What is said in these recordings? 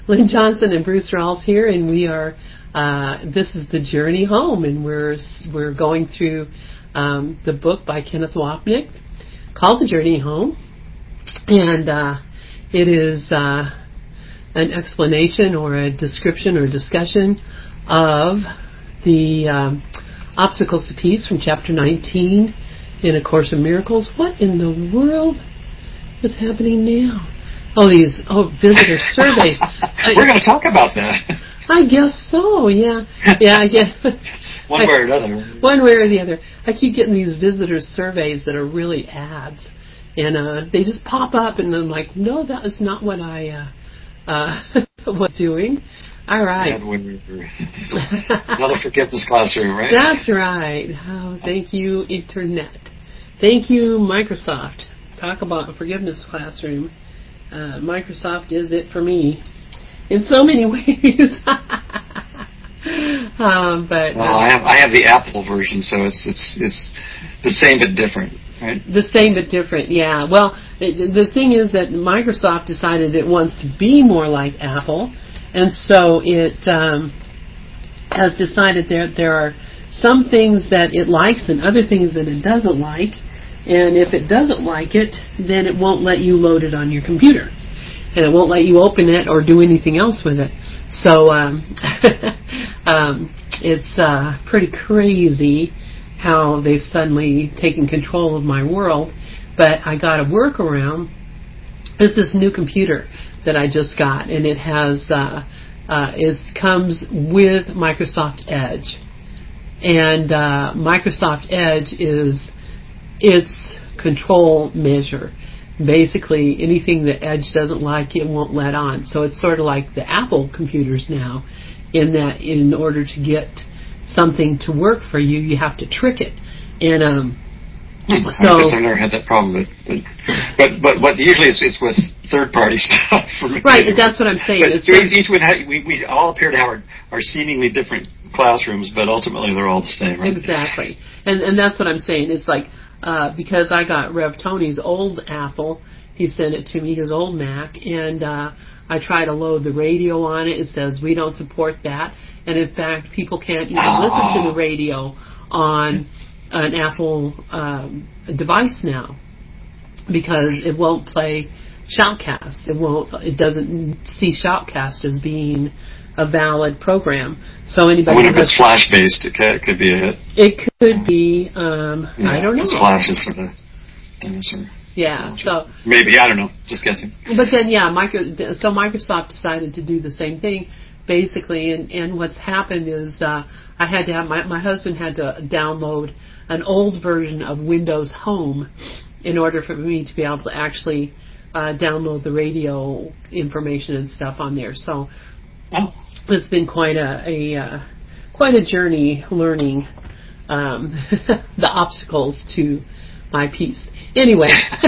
Lynn Johnson and Bruce Rawls here, and we are. This is The Journey Home, and we're going through the book by Kenneth Wapnick called The Journey Home, and it is an explanation or a description or discussion of the obstacles to peace from chapter 19 in A Course in Miracles. What in the world is happening now? These visitor surveys. We're going to talk about that. I guess so, yeah. Yeah, I guess. One way or another. One way or the other. I keep getting these visitor surveys that are really ads. And they just pop up, and I'm like, no, that is not what I was doing. All right. Another forgiveness classroom, right? That's right. Oh, thank you, Internet. Thank you, Microsoft. Talk about a forgiveness classroom. Microsoft is it for me in so many ways. I have the Apple version, so it's the same but different, right? The same but different, yeah. Well, the thing is that Microsoft decided it wants to be more like Apple, and so it has decided there are some things that it likes and other things that it doesn't like. And if it doesn't like it, then it won't let you load it on your computer. And it won't let you open it or do anything else with it. So it's pretty crazy how they've suddenly taken control of my world. But I got a workaround. It's this new computer that I just got. And it has it comes with Microsoft Edge. And Microsoft Edge is its control measure. Basically, anything that Edge doesn't like, it won't let on. So it's sort of like the Apple computers now, in that in order to get something to work for you, you have to trick it. And I guess I've never had that problem, but usually it's with third-party stuff. For me. Right, that's what I'm saying. But we all appear to have our seemingly different classrooms, but ultimately they're all the same, right? Exactly, and that's what I'm saying. It's like, because I got Rev Tony's old Apple, he sent it to me, his old Mac, and I try to load the radio on it. It says we don't support that, and in fact, people can't even listen to the radio on an Apple device now because it won't play Shoutcast. It doesn't see Shoutcast as being a valid program. So anybody. I wonder if it's flash based. It could be it. It could be. I don't know. Flash is sort of dinosaur. Yeah. So maybe, I don't know. Just guessing. But then so Microsoft decided to do the same thing basically, and what's happened is I had to have my husband had to download an old version of Windows Home in order for me to be able to actually download the radio information and stuff on there. So it's been quite a journey learning the obstacles to my peace. Anyway.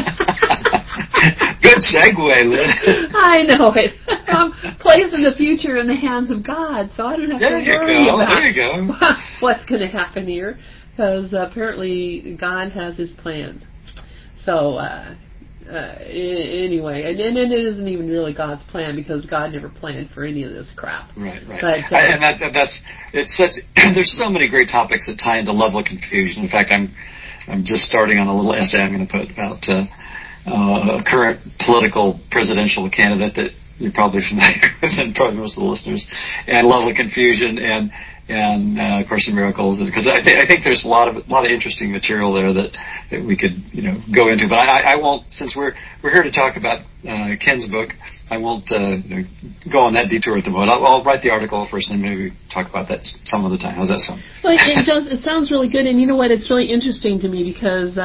Good segue, Lynn. I know it. Placing the future in the hands of God, so I don't have to worry about what's going to happen here, because apparently God has His plans. So anyway, and it isn't even really God's plan, because God never planned for any of this crap. Right. But, and it's such. There's so many great topics that tie into level of confusion. In fact, I'm just starting on a little essay I'm going to put about a current political presidential candidate that you're probably familiar with, and probably most of the listeners, and level of confusion and Course in Miracles, because I think there's a lot of interesting material there that we could go into. But I won't, since we're here to talk about Ken's book. I won't go on that detour at the moment. I'll write the article first, and then maybe talk about that some other time. How's that sound? Well, it sounds really good, and you know what? It's really interesting to me because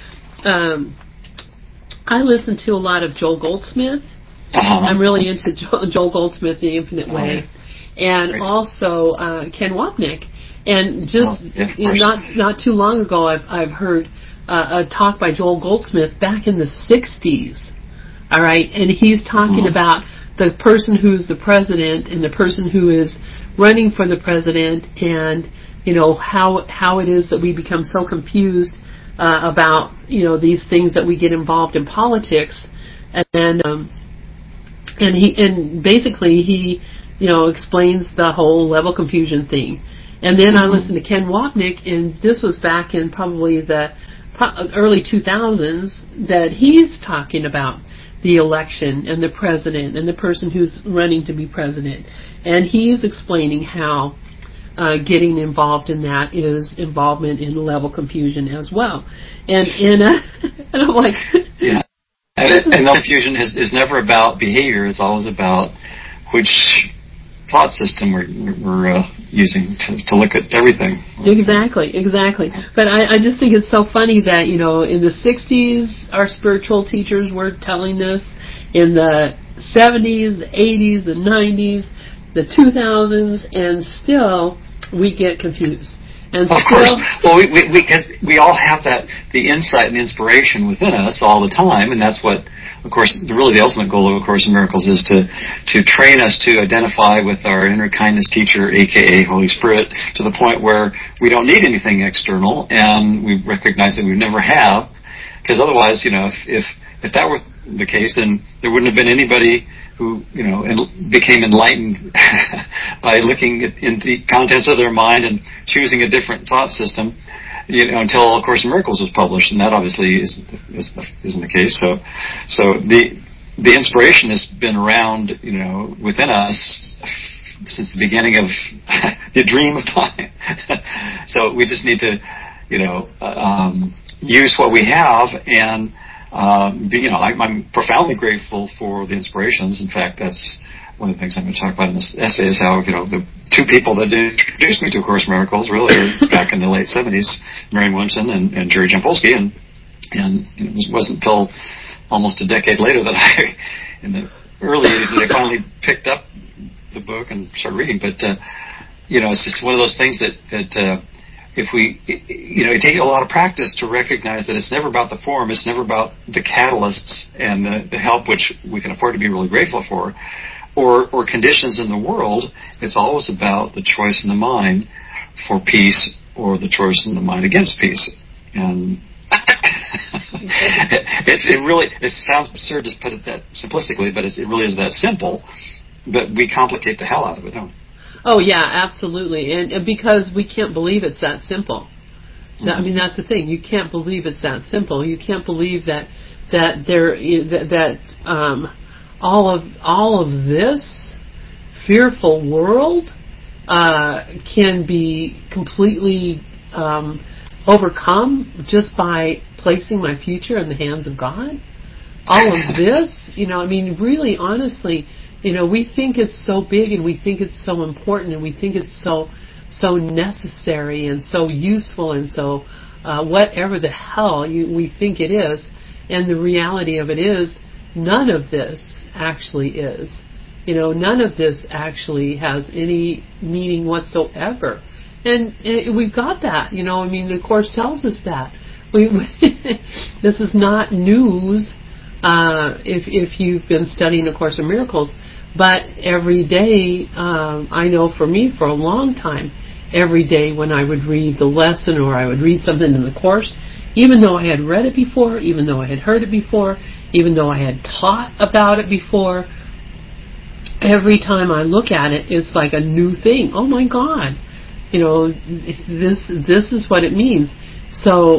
I listen to a lot of Joel Goldsmith. I'm really into Joel Goldsmith, The Infinite Way. And also Ken Wapnick. And just not too long ago, I've heard a talk by Joel Goldsmith back in the 60s. All right, and he's talking about the person who's the president and the person who is running for the president, and how it is that we become so confused about these things that we get involved in politics, and then and basically he, explains the whole level confusion thing. And then I listened to Ken Wapnick, and this was back in probably the early 2000s, that he's talking about the election and the president and the person who's running to be president. And he's explaining how getting involved in that is involvement in level confusion as well. And I'm like... Yeah. And level confusion is never about behavior. It's always about which thought system we're using to look at everything. Exactly. But I just think it's so funny that, in the 60s, our spiritual teachers were telling us, in the 70s, the 80s, the 90s, the 2000s, and still we get confused. And of course. Well, we all have the insight and inspiration within us all the time, and that's what, of course, really the ultimate goal of A Course in Miracles is to train us to identify with our inner kindness teacher, aka Holy Spirit, to the point where we don't need anything external, and we recognize that we never have, because otherwise, if that were the case, then there wouldn't have been anybody who, became enlightened by looking in the contents of their mind and choosing a different thought system, until A Course in Miracles was published, and that obviously isn't the case. So the inspiration has been around, within us since the beginning of the dream of time. So we just need to, use what we have, and I'm profoundly grateful for the inspirations. In fact, that's one of the things I'm going to talk about in this essay, is how, the two people that introduced me to A Course in Miracles really back in the late 70s, Marianne Williamson and Jerry Jampolsky, and it wasn't until almost a decade later that in the early 80s, that I finally picked up the book and started reading. But, it's just one of those things that if we, it takes a lot of practice to recognize that it's never about the form, it's never about the catalysts and the help, which we can afford to be really grateful for, or conditions in the world. It's always about the choice in the mind for peace, or the choice in the mind against peace. And it sounds absurd to put it that simplistically, but it really is that simple. But we complicate the hell out of it, don't we? Oh, yeah, absolutely. And because we can't believe it's that simple. Mm-hmm. I mean, that's the thing. You can't believe it's that simple. You can't believe that all of this fearful world can be completely overcome just by placing my future in the hands of God. All of this, really, honestly, we think it's so big, and we think it's so important, and we think it's so necessary and so useful and so whatever the hell we think it is. And the reality of it is, none of this actually is. None of this actually has any meaning whatsoever. And we've got that. The Course tells us that. This is not news if you've been studying A Course in Miracles. But every day, I know for me, for a long time, every day when I would read the lesson or I would read something in the Course, even though I had read it before, even though I had heard it before, even though I had taught about it before, every time I look at it, it's like a new thing. Oh my God, this is what it means. So,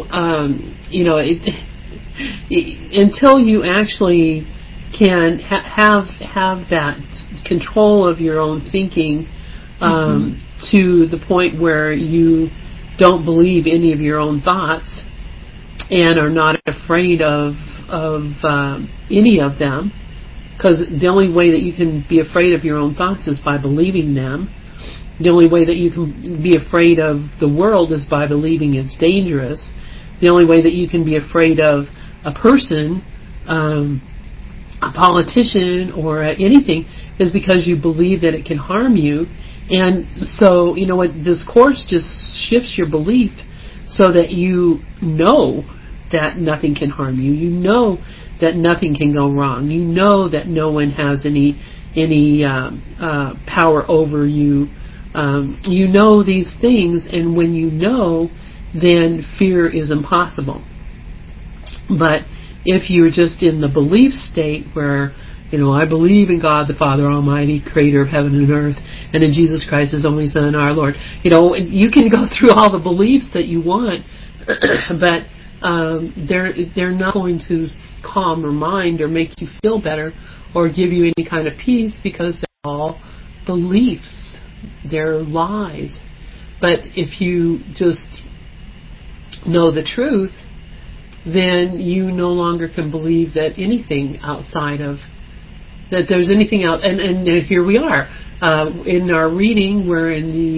until you actually can have that control of your own thinking, to the point where you don't believe any of your own thoughts and are not afraid of any of them, because the only way that you can be afraid of your own thoughts is by believing them. The only way that you can be afraid of the world is by believing it's dangerous. The only way that you can be afraid of a person, a politician, or anything, is because you believe that it can harm you. And so, this Course just shifts your belief so that you know that nothing can harm you. You know that nothing can go wrong. You know that no one has any power over you. You know these things, and when you know, then fear is impossible. But if you're just in the belief state where, I believe in God the Father Almighty, creator of heaven and earth, and in Jesus Christ, his only Son, our Lord. You can go through all the beliefs that you want, but they're not going to calm your mind or make you feel better or give you any kind of peace, because they're all beliefs. They're lies. But if you just know the truth, then you no longer can believe that anything outside of that there's anything out. And here we are in our reading. We're in the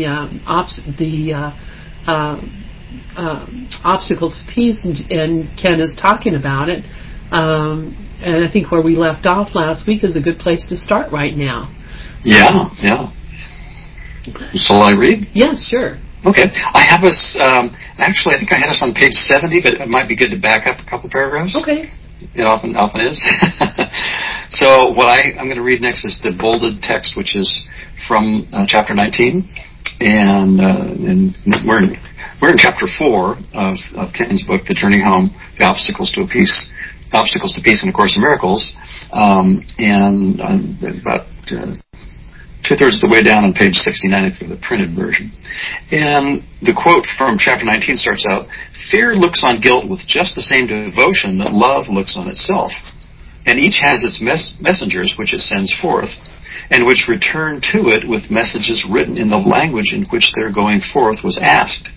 obstacles to peace, and Ken is talking about it. And I think where we left off last week is a good place to start right now. Yeah. Shall I read? Yes, sure. Okay. I have us, actually, I think I had us on page 70, but it might be good to back up a couple paragraphs. Okay. It often is. So what I'm going to read next is the bolded text, which is from chapter 19. And we're in chapter 4 of Ken's book, The Journey Home, The Obstacles to Peace, and A Course in Miracles. And about 2/3 of the way down on page 69 of the printed version. And the quote from chapter 19 starts out, "Fear looks on guilt with just the same devotion that love looks on itself. And each has its messengers which it sends forth, and which return to it with messages written in the language in which their going forth was asked."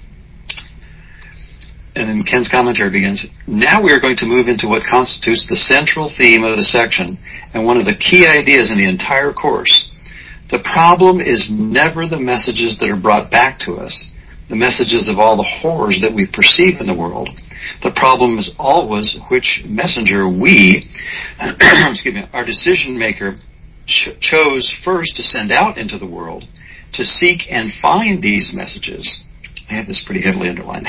And then Ken's commentary begins, "Now we are going to move into what constitutes the central theme of the section, and one of the key ideas in the entire course. The problem is never the messages that are brought back to us, the messages of all the horrors that we perceive in the world. The problem is always which messenger we, our decision maker, chose first to send out into the world to seek and find these messages." I have this pretty heavily underlined.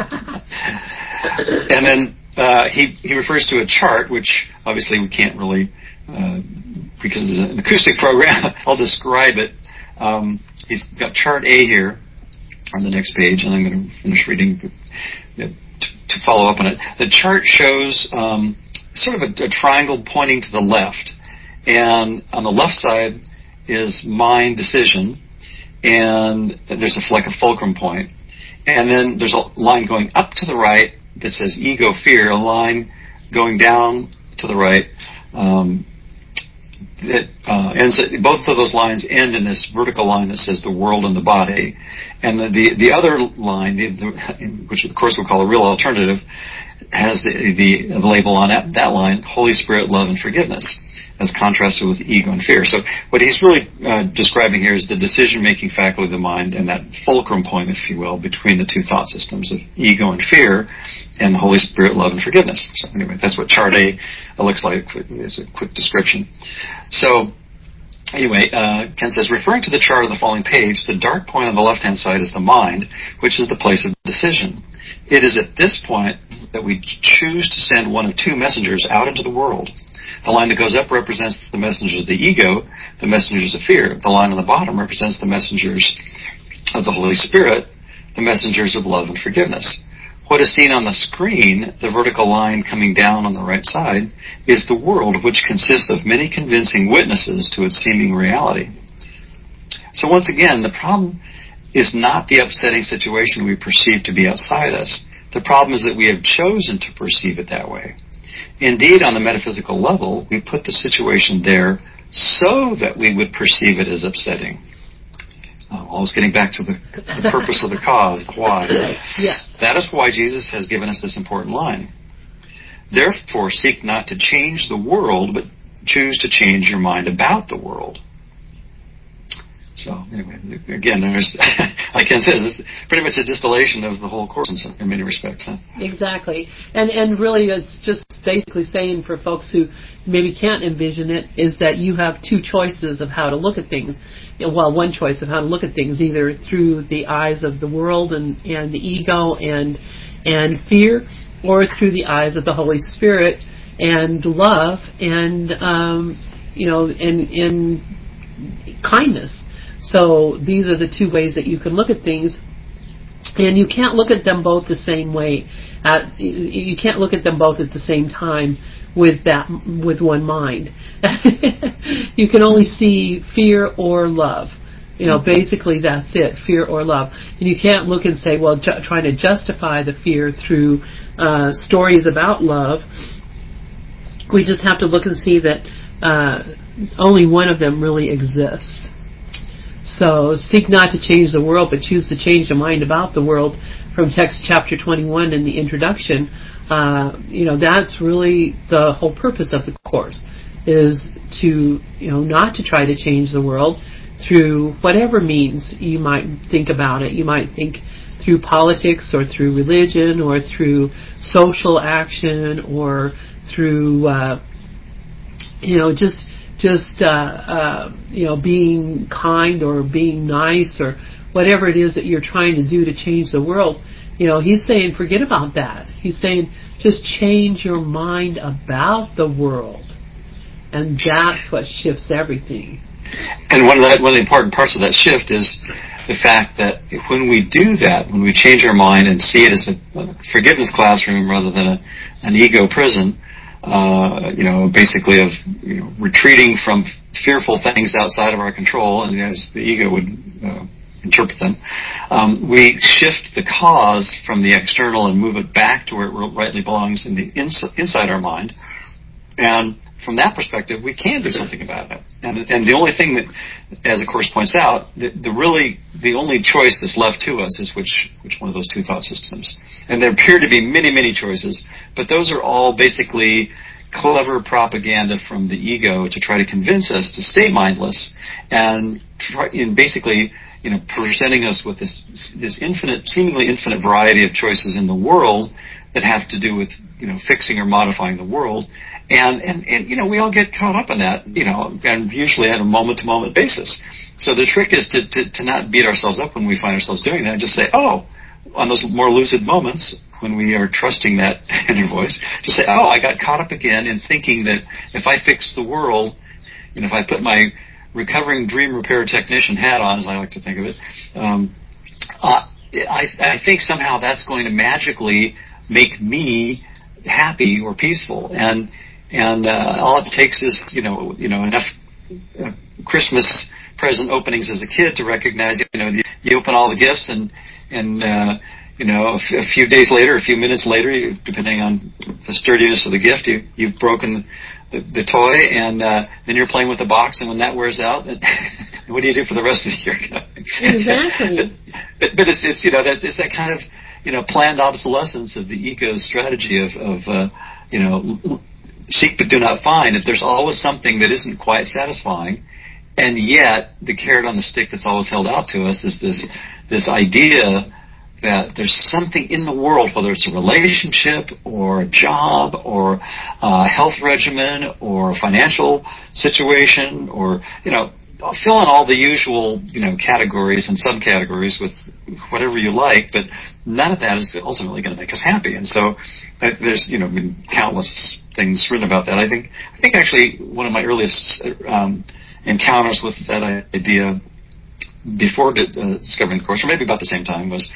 And then he refers to a chart, which obviously we can't really, because it's an acoustic program, I'll describe it. He's got chart A here on the next page, and I'm going to finish reading to follow up on it. The chart shows sort of a triangle pointing to the left, and on the left side is mind decision, and there's a fulcrum point. And then there's a line going up to the right that says ego, fear, a line going down to the right that ends. Both of those lines end in this vertical line that says the world and the body. And the other line, which of course we'll call a real alternative, has the label on that line, Holy Spirit, love, and forgiveness, as contrasted with ego and fear. So what he's really describing here is the decision-making faculty of the mind and that fulcrum point, if you will, between the two thought systems of ego and fear and the Holy Spirit, love, and forgiveness. So anyway, that's what chart A looks like. It's a quick description. So anyway, Ken says, referring to the chart on the following page, the dark point on the left-hand side is the mind, which is the place of decision. It is at this point that we choose to send one of two messengers out into the world. The line that goes up represents the messengers of the ego, the messengers of fear. The line on the bottom represents the messengers of the Holy Spirit, the messengers of love and forgiveness. What is seen on the screen, the vertical line coming down on the right side, is the world, which consists of many convincing witnesses to its seeming reality. So once again, the problem is not the upsetting situation we perceive to be outside us. The problem is that we have chosen to perceive it that way. Indeed, on the metaphysical level, we put the situation there so that we would perceive it as upsetting. Always getting back to the purpose of the cause, the why. Yes. That is why Jesus has given us this important line. Therefore, seek not to change the world, but choose to change your mind about the world. So, anyway, again, there's, like Ken says, it's pretty much a distillation of the whole course in many respects. Huh? Exactly. And really it's just basically saying for folks who maybe can't envision it is that you have two choices of how to look at things. Well, one choice of how to look at things, either through the eyes of the world and the ego and fear, or through the eyes of the Holy Spirit and love and, and kindness. So these are the two ways that you can look at things. And you can't look at them both the same way. You can't look at them both at the same time with one mind. You can only see fear or love. Basically that's it, fear or love. And you can't look and say, well, trying to justify the fear through stories about love. We just have to look and see that only one of them really exists. So seek not to change the world, but choose to change the mind about the world, from text chapter 21 in the introduction. That's really the whole purpose of the Course, is to, not to try to change the world through whatever means you might think about it. You might think through politics, or through religion, or through social action, or through, being kind or being nice, or whatever it is that you're trying to do to change the world. He's saying forget about that. He's saying just change your mind about the world, and that's what shifts everything. And one of the important parts of that shift is the fact that when we do that, when we change our mind and see it as a forgiveness classroom rather than an ego prison, basically of retreating from fearful things outside of our control, and as the ego would interpret them, we shift the cause from the external and move it back to where it rightly belongs in the inside our mind. And from that perspective, we can do something about it. And the only thing that, as the Course points out, the only choice that's left to us is which one of those two thought systems. And there appear to be many, many choices, but those are all basically clever propaganda from the ego to try to convince us to stay mindless, and basically, presenting us with this infinite, seemingly infinite variety of choices in the world that have to do with, fixing or modifying the world. And we all get caught up in that, and usually at a moment-to-moment basis. So the trick is to not beat ourselves up when we find ourselves doing that, and just say, on those more lucid moments when we are trusting that inner voice, just say, I got caught up again in thinking that if I fix the world, if I put my recovering dream repair technician hat on, as I like to think of it, I think somehow that's going to magically make me happy or peaceful, and all it takes is enough Christmas present openings as a kid to recognize you open all the gifts, and a few days later, a few minutes later, depending on the sturdiness of the gift, you've broken the toy, and then you're playing with the box, and when that wears out, what do you do for the rest of the year? Exactly. But it's that kind of planned obsolescence of the ego's strategy of seek but do not find. If there's always something that isn't quite satisfying, and yet the carrot on the stick that's always held out to us is this idea that there's something in the world, whether it's a relationship or a job or a health regimen or a financial situation, or fill in all the usual categories and subcategories with whatever you like, but none of that is ultimately going to make us happy. And so there's been countless things written about that. I think actually one of my earliest encounters with that idea before discovering the Course, or maybe about the same time, was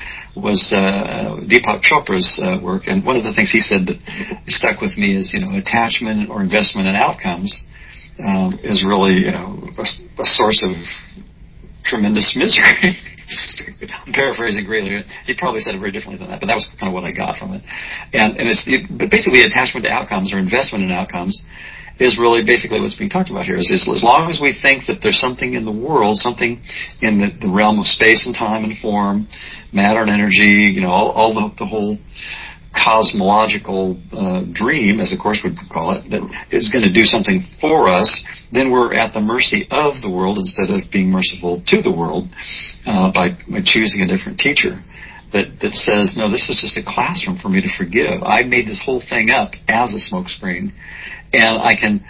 Deepak Chopra's work. And one of the things he said that stuck with me is attachment or investment in outcomes is really a source of tremendous misery. I'm paraphrasing greatly. He probably said it very differently than that, but that was kind of what I got from it. But basically, attachment to outcomes or investment in outcomes is really basically what's being talked about here. Is as long as we think that there's something in the world, something in the realm of space and time and form, matter and energy, all the whole cosmological dream, as the Course would call it, that is going to do something for us, then we're at the mercy of the world instead of being merciful to the world by choosing a different teacher that says, no, this is just a classroom for me to forgive. I made this whole thing up as a smokescreen, and I can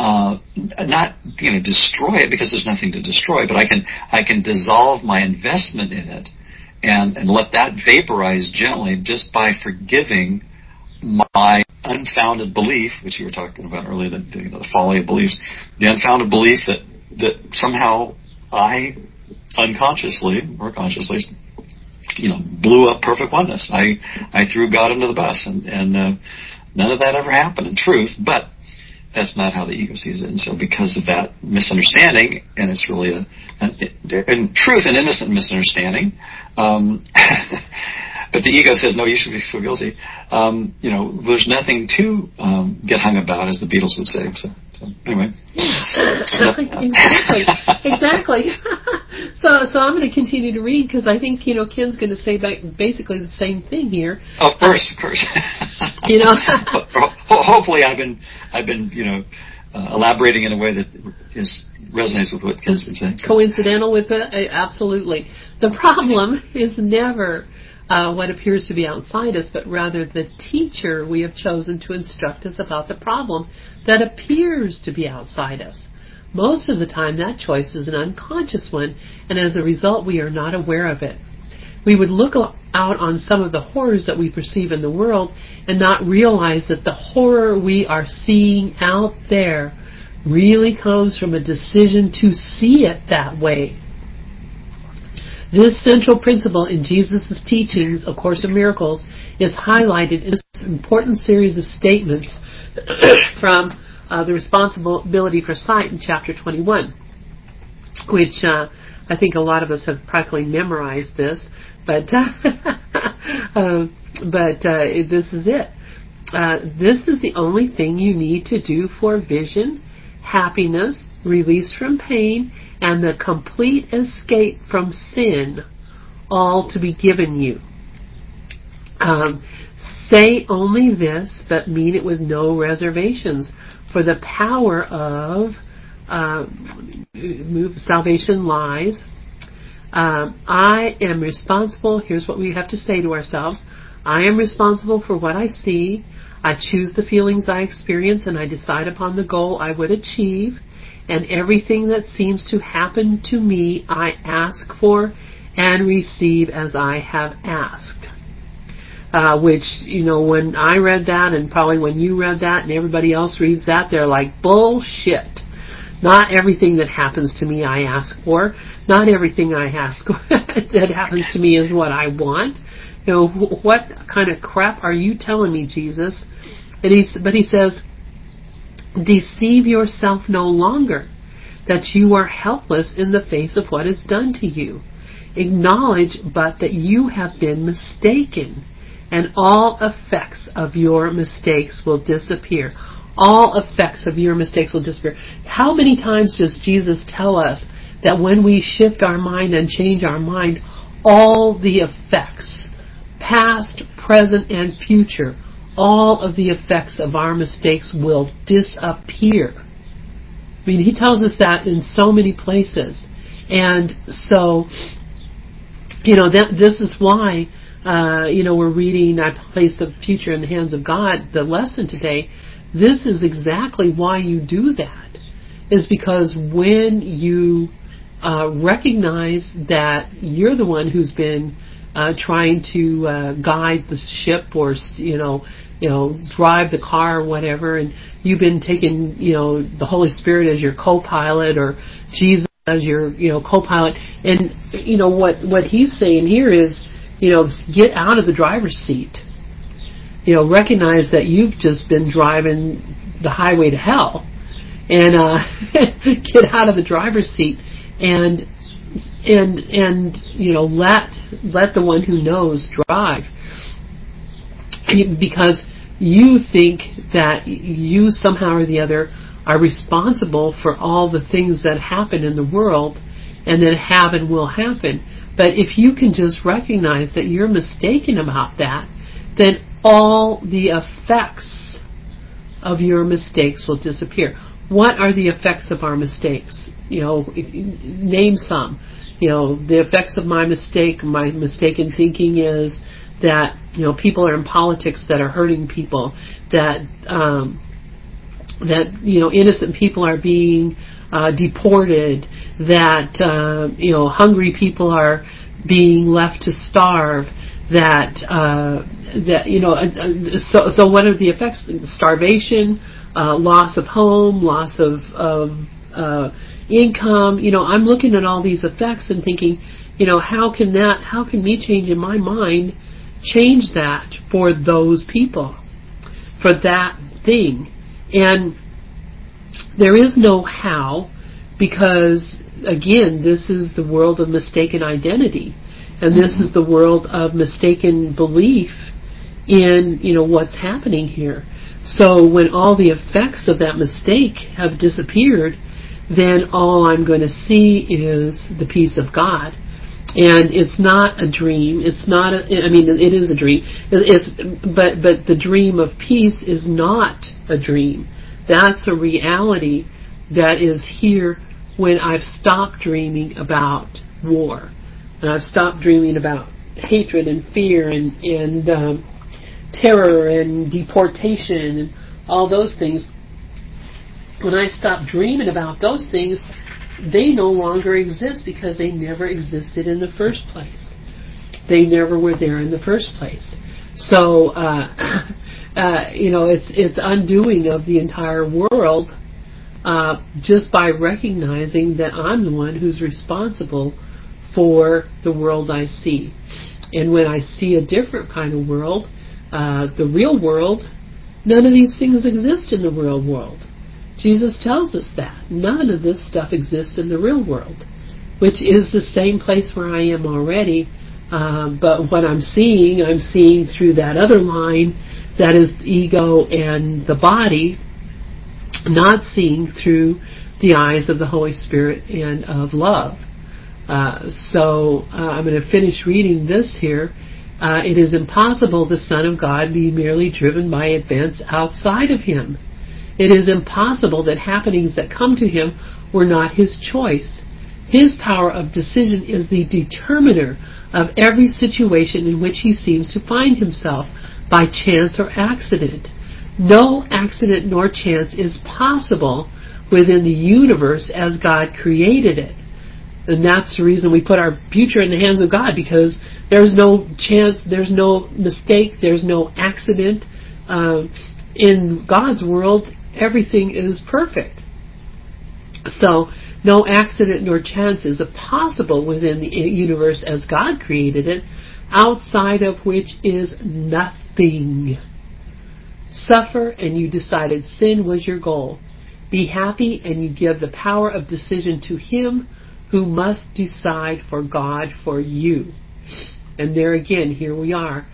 not destroy it because there's nothing to destroy, but I can dissolve my investment in it and let that vaporize gently just by forgiving my unfounded belief, which you were talking about earlier, the folly of beliefs, the unfounded belief that somehow I unconsciously or consciously blew up perfect oneness. I threw God under the bus, and none of that ever happened in truth. But that's not how the ego sees it. And so because of that misunderstanding, and it's really in truth, an innocent misunderstanding, but the ego says, no, you should feel guilty. There's nothing to get hung about, as the Beatles would say. So anyway. Exactly. So I'm going to continue to read, because I think, Ken's going to say basically the same thing here. Of course. Hopefully I've been elaborating in a way that resonates with what Ken's been saying. So. Coincidental with it? Absolutely. The problem is never what appears to be outside us, but rather the teacher we have chosen to instruct us about the problem that appears to be outside us. Most of the time that choice is an unconscious one, and as a result we are not aware of it. We would look out on some of the horrors that we perceive in the world and not realize that the horror we are seeing out there really comes from a decision to see it that way. This central principle in Jesus' teachings, A Course in Miracles, is highlighted in this important series of statements from the Responsibility for Sight in Chapter 21, which I think a lot of us have practically memorized this, but this is it. This is the only thing you need to do for vision, happiness, release from pain, and the complete escape from sin, all to be given you. Say only this, but mean it with no reservations, for the power of salvation lies. I am responsible. Here's what we have to say to ourselves. I am responsible for what I see. I choose the feelings I experience, and I decide upon the goal I would achieve. And everything that seems to happen to me, I ask for and receive as I have asked. Which, when I read that, and probably when you read that, and everybody else reads that, they're like, bullshit. Not everything that happens to me I ask for. Not everything I ask that happens to me is what I want. What kind of crap are you telling me, Jesus? But he says, deceive yourself no longer, that you are helpless in the face of what is done to you. Acknowledge but that you have been mistaken, and all effects of your mistakes will disappear. All effects of your mistakes will disappear. How many times does Jesus tell us that when we shift our mind and change our mind, all the effects, past, present, and future, all of the effects of our mistakes will disappear? I mean, he tells us that in so many places. And so, this is why, we're reading, I Place the Future in the Hands of God, the lesson today. This is exactly why you do that, is because when you recognize that you're the one who's been trying to guide the ship, or drive the car or whatever, and you've been taking the Holy Spirit as your co-pilot, or Jesus as your co-pilot, and what he's saying here is get out of the driver's seat. Recognize that you've just been driving the highway to hell, and get out of the driver's seat and let the one who knows drive, because you think that you somehow or the other are responsible for all the things that happen in the world and that have and will happen. But if you can just recognize that you're mistaken about that, then all the effects of your mistakes will disappear. What are the effects of our mistakes? Name some. The effects of my mistaken thinking is that people are in politics that are hurting people, that innocent people are being deported, that hungry people are being left to starve, so what are the effects? Starvation, loss of home, loss of income. I'm looking at all these effects and thinking, how can me changing my mind change that for those people, for that thing? And there is no how, because again, this is the world of mistaken identity, and this is the world of mistaken belief in what's happening here. So when all the effects of that mistake have disappeared, then all I'm going to see is the peace of God. And it's not a dream. It's not it is a dream. But the dream of peace is not a dream. That's a reality that is here when I've stopped dreaming about war, and I've stopped dreaming about hatred and fear and terror and deportation and all those things. When I stop dreaming about those things, they no longer exist, because they never existed in the first place. They never were there in the first place. So, it's undoing of the entire world just by recognizing that I'm the one who's responsible for the world I see. And when I see a different kind of world, the real world, none of these things exist in the real world. Jesus tells us that. None of this stuff exists in the real world, which is the same place where I am already. But what I'm seeing through that other line, that is the ego and the body, not seeing through the eyes of the Holy Spirit and of love. So I'm going to finish reading this here. It is impossible the Son of God be merely driven by events outside of him. It is impossible that happenings that come to him were not his choice. His power of decision is the determiner of every situation in which he seems to find himself, by chance or accident. No accident nor chance is possible within the universe as God created it. And that's the reason we put our future in the hands of God, because there's no chance, there's no mistake, there's no accident. In God's world, everything is perfect. So no accident nor chance is possible within the universe as God created it, outside of which is nothing. Suffer, and you decided sin was your goal. Be happy, and you give the power of decision to him who must decide for God for you. And there again, here we are,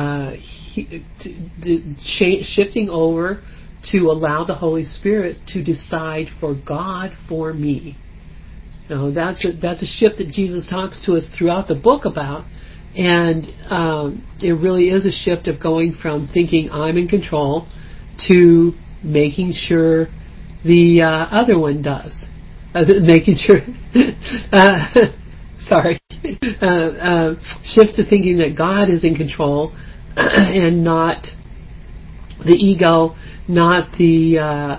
shifting over to allow the Holy Spirit to decide for God for me. Now, that's a shift that Jesus talks to us throughout the book about, and it really is a shift of going from thinking I'm in control to making sure the other one does. Making sure, shift to thinking that God is in control and not the ego, not the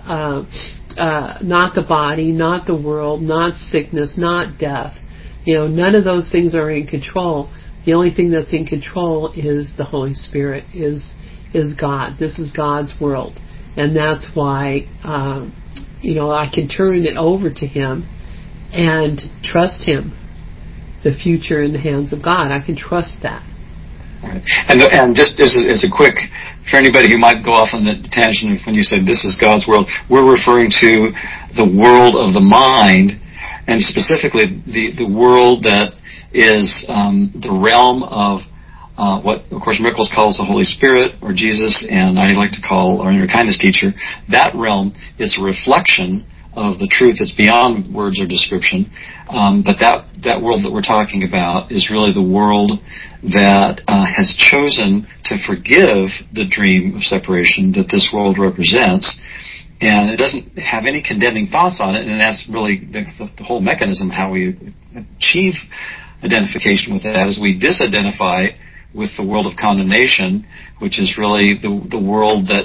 body, not the world, not sickness, not death. None of those things are in control. The only thing that's in control is the Holy Spirit, is God. This is God's world, and that's why I can turn it over to him and trust him. The future in the hands of God, I can trust that. Right. And just as a quick, for anybody who might go off on the tangent of when you say this is God's world, we're referring to the world of the mind, and specifically the world that is the realm of what, of course, Rickles calls the Holy Spirit, or Jesus, and I like to call our inner kindness teacher. That realm is a reflection of the truth that's beyond words or description. But that world that we're talking about is really the world that has chosen to forgive the dream of separation that this world represents. And it doesn't have any condemning thoughts on it, and that's really the whole mechanism how we achieve identification with that, is we disidentify with the world of condemnation, which is really the world that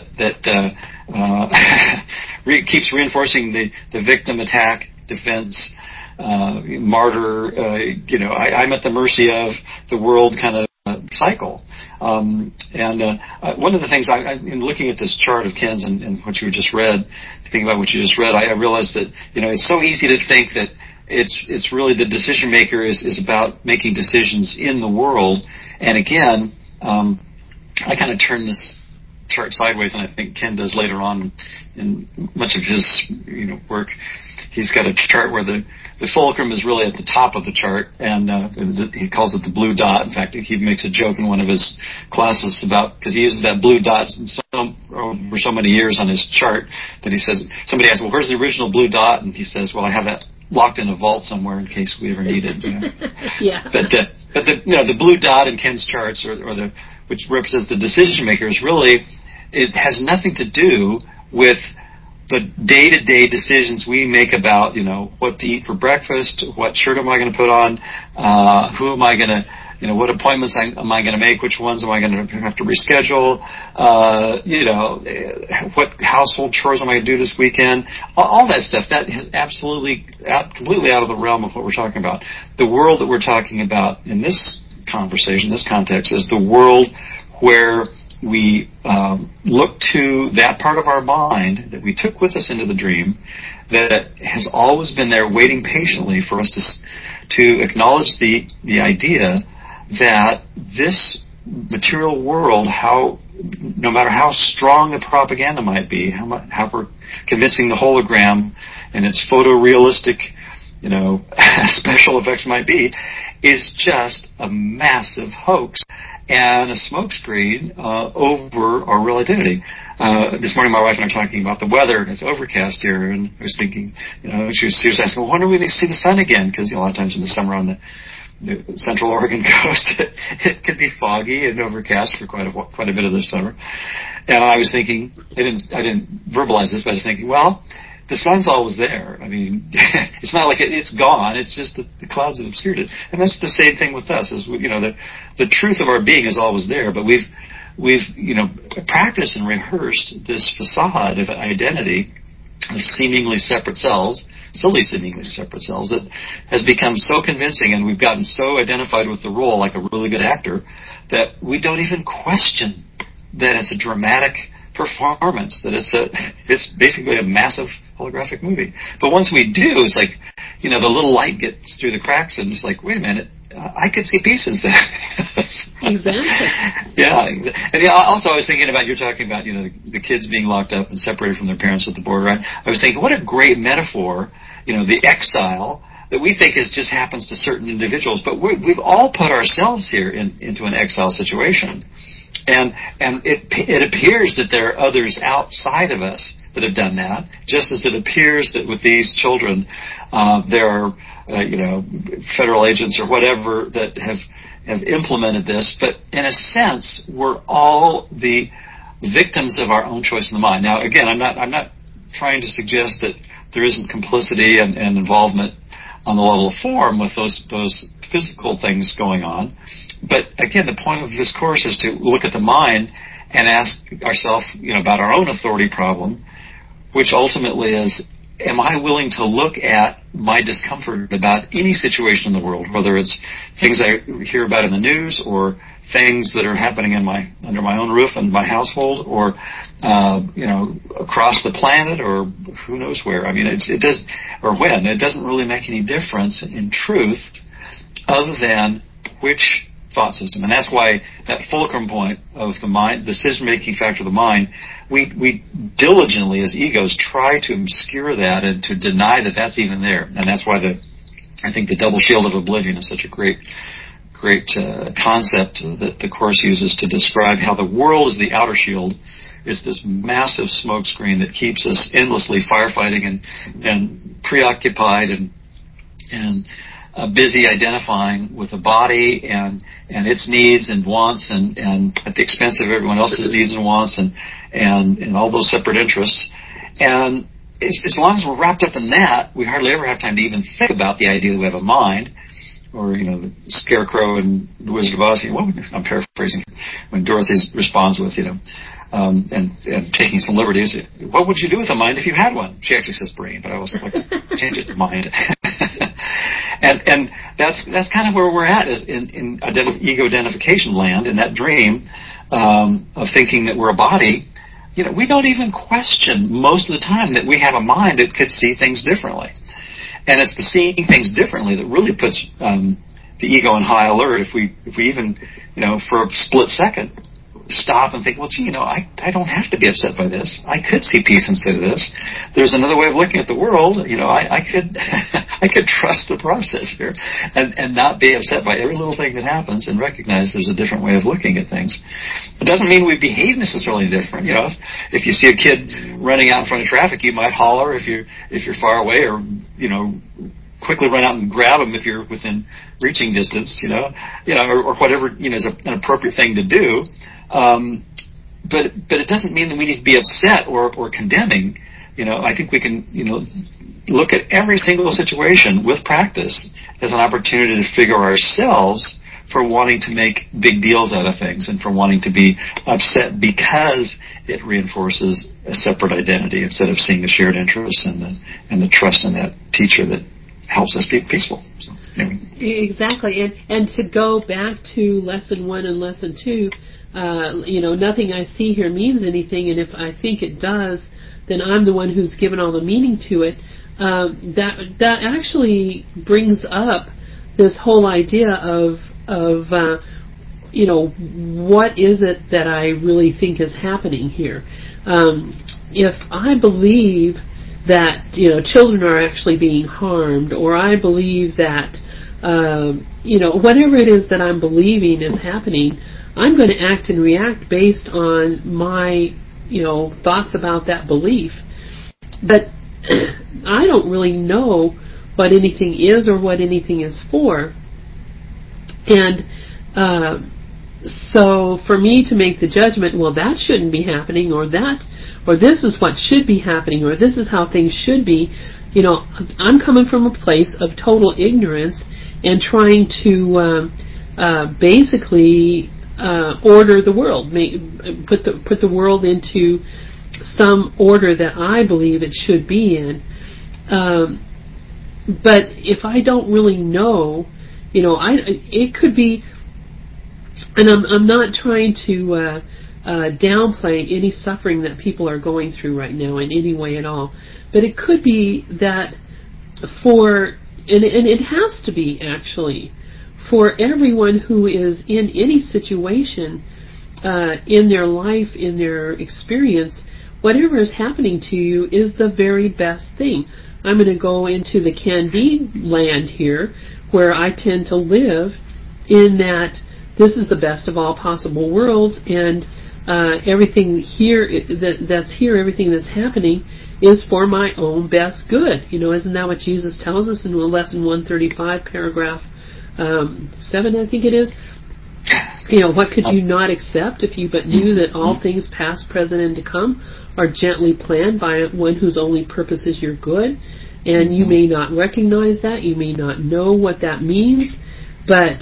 keeps reinforcing the victim, attack, defense, martyr. I'm at the mercy of the world kind of cycle. One of the things in looking at this chart of Ken's and what you just read, thinking about what you just read, I realized that it's so easy to think that it's really the decision maker is about making decisions in the world. And again, I kind of turn this chart sideways, and I think Ken does later on in much of his work. He's got a chart where the fulcrum is really at the top of the chart, and he calls it the blue dot. In fact, he makes a joke in one of his classes about, because he uses that blue dot over so many years on his chart, that he says, somebody asks, well, where's the original blue dot? And he says, well, I have that locked in a vault somewhere in case we ever need it. Yeah. But the blue dot in Ken's charts, which represents the decision makers, really, it has nothing to do with the day-to-day decisions we make about, what to eat for breakfast, what shirt am I going to put on, who am I going to, what appointments am I going to make, which ones am I going to have to reschedule, what household chores am I going to do this weekend, all that stuff. That is completely out of the realm of what we're talking about. The world that we're talking about in this conversation, this context, is the world where we look to that part of our mind that we took with us into the dream, that has always been there waiting patiently for us to acknowledge the idea that this material world, no matter how strong the propaganda might be, however convincing the hologram and its photorealistic special effects might be, is just a massive hoax and a smokescreen over our real identity. This morning my wife and I were talking about the weather, and it's overcast here, and I was thinking, she was asking, well, when are we going to see the sun again? Because a lot of times in the summer on the Central Oregon coast, it could be foggy and overcast for quite a bit of the summer. And I was thinking, I didn't verbalize this, but I was thinking, well, the sun's always there. I mean, it's not like it's gone. It's just that the clouds have obscured it. And that's the same thing with us. The truth of our being is always there, but we've practiced and rehearsed this facade of identity of seemingly separate selves, silly seemingly separate selves, that has become so convincing, and we've gotten so identified with the role like a really good actor that we don't even question that it's a dramatic performance, that it's basically a massive holographic movie. But once we do, it's like, the little light gets through the cracks, and it's like, wait a minute, I could see pieces there. Exactly. Yeah. And also I was thinking about, you're talking about, the kids being locked up and separated from their parents at the border. I was thinking, what a great metaphor, the exile that we think just happens to certain individuals, but we've all put ourselves here into an exile situation. And it appears that there are others outside of us that have done that, just as it appears that with these children, there are, federal agents or whatever that have implemented this. But in a sense, we're all the victims of our own choice in the mind. Now, again, I'm not trying to suggest that there isn't complicity and involvement on the level of form with those physical things going on. But again, the point of this course is to look at the mind and ask ourselves, about our own authority problem, which ultimately is, am I willing to look at my discomfort about any situation in the world, whether it's things I hear about in the news or things that are happening under my own roof in my household, or across the planet, or who knows where. I mean, it does, or when. It doesn't really make any difference in truth, other than which thought system. And that's why that fulcrum point of the mind, the decision-making factor of the mind, we diligently as egos try to obscure that and to deny that that's even there. And that's why I think the double shield of oblivion is such a great concept that the Course uses to describe how the world is the outer shield, is this massive smoke screen that keeps us endlessly firefighting and preoccupied and busy identifying with the body and its needs and wants and at the expense of everyone else's needs and wants and all those separate interests. And as long as we're wrapped up in that, we hardly ever have time to even think about the idea that we have a mind. Or, the Scarecrow and the Wizard of Oz, I'm paraphrasing, when Dorothy responds with, and taking some liberties, what would you do with a mind if you had one? She actually says brain, but I always like to change it to mind. And that's kind of where we're at, is in ego identification land, in that dream of thinking that we're a body. We don't even question most of the time that we have a mind that could see things differently. And it's the seeing things differently that really puts the ego in high alert. If we even, for a split second, stop and think, well, gee, I don't have to be upset by this. I could see peace instead of this. There's another way of looking at the world. I could I could trust the process here and not be upset by every little thing that happens, and recognize there's a different way of looking at things. It doesn't mean we behave necessarily different. If you see a kid running out in front of traffic, you might holler if you're far away, or quickly run out and grab them if you're within reaching distance, or whatever is an appropriate thing to do. But it doesn't mean that we need to be upset or condemning. I think we can look at every single situation with practice as an opportunity to figure ourselves for wanting to make big deals out of things, and for wanting to be upset because it reinforces a separate identity instead of seeing the shared interests and the trust in that teacher that helps us be peaceful. So, anyway. Exactly, and to go back to lesson 1 and lesson 2, nothing I see here means anything, and if I think it does, then I'm the one who's given all the meaning to it. That actually brings up this whole idea of what is it that I really think is happening here? If I believe that children are actually being harmed, or I believe that whatever it is that I'm believing is happening, I'm going to act and react based on my thoughts about that belief. But I don't really know what anything is or what anything is for. And so for me to make the judgment, well, that shouldn't be happening, or this is what should be happening, or this is how things should be, I'm coming from a place of total ignorance and trying to basically order the world, put the world into some order that I believe it should be in. But if I don't really know, it could be, and I'm not trying to downplay any suffering that people are going through right now in any way at all, but it could be that and it has to be actually, for everyone who is in any situation in their life, in their experience, whatever is happening to you is the very best thing. I'm going to go into the Candide land here, where I tend to live, in that this is the best of all possible worlds, and everything here everything that's happening is for my own best good. Isn't that what Jesus tells us in lesson 135, paragraph 7, I think it is? What could you not accept if you but knew that all things past, present, and to come are gently planned by one whose only purpose is your good? And you may not recognize that, you may not know what that means, but